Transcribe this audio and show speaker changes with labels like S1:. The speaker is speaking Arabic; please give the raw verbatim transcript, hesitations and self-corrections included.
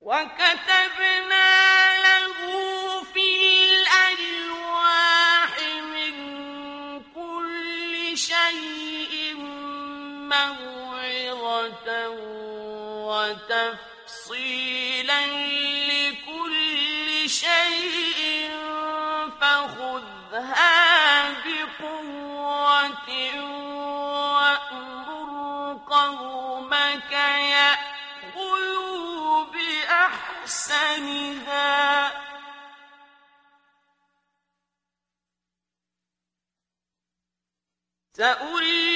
S1: وكتبنا له في الألواح من كل شيء موعظة وتفصيلا لكل شيء فخذها بقوة وأمر قومك يأخذوا بأحسنها سأريكم